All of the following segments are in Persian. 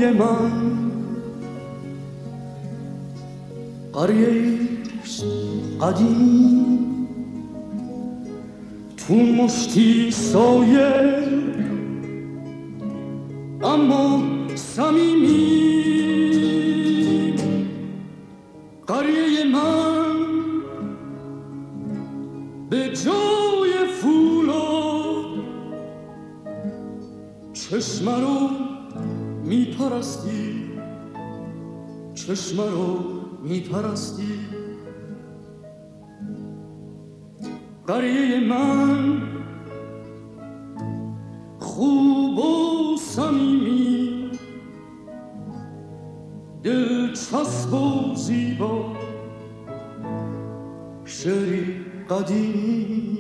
رویای من قریه‌ایست قدیمی، تو مشتی سایه اما صمیمی. قریه من به جای فولاد چشم رو میپرستی، چشم رو میپرستی. قریه من خوب و صمیمی، دلچسب و زیبا، شعری قدیمی.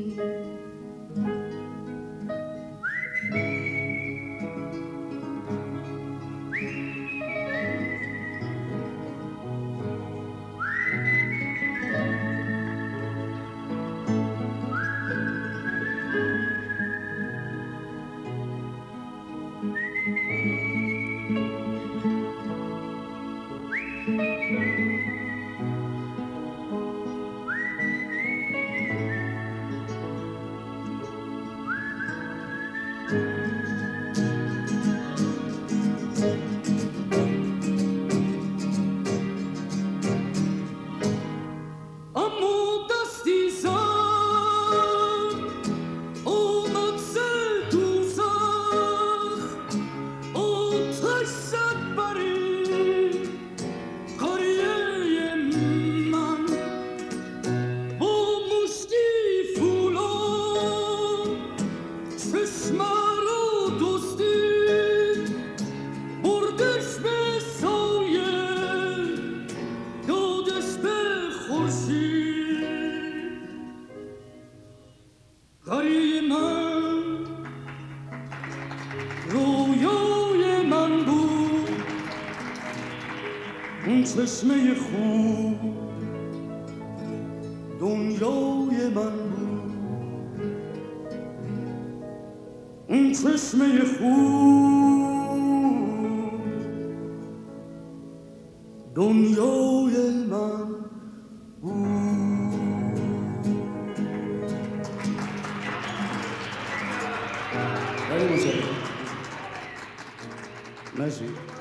قریه من رویای من بود، اون چشمه خوب دنیای من بود، اون چشمه خوب دنیای من بود. خیلی متشکرم. مرسی.